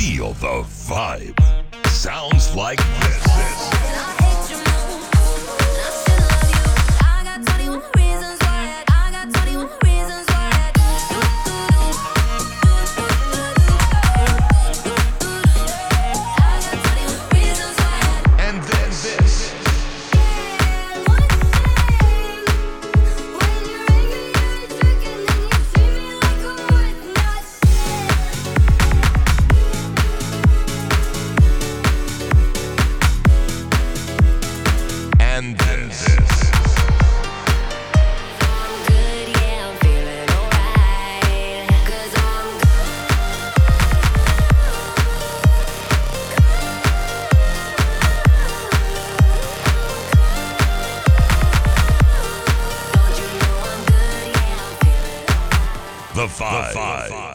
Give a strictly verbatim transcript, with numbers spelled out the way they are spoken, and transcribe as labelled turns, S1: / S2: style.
S1: Feel the vibe. Sounds like this. And then this. And this. The Five. The Five.